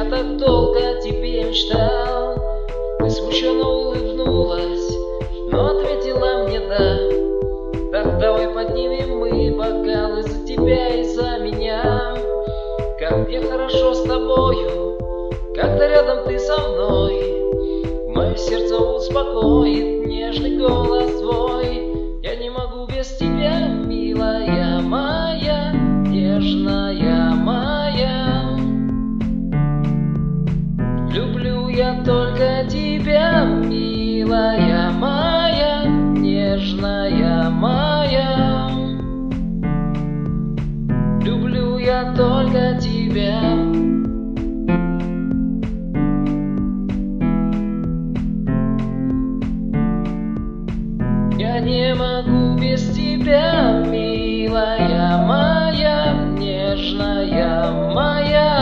так долго о тебе мечтал. Ты смущенно улыбнулась, но ответила мне да. Так давай поднимем мы бокалы за тебя и за меня. Как мне хорошо с тобою, когда рядом ты со мной. Мое сердце успокоит нежный голос твой. Я не могу без тебя, милая моя, нежная моя. Люблю я только тебя, милая моя, нежная моя. Люблю я только тебя. Я не могу без тебя, милая моя, нежная моя.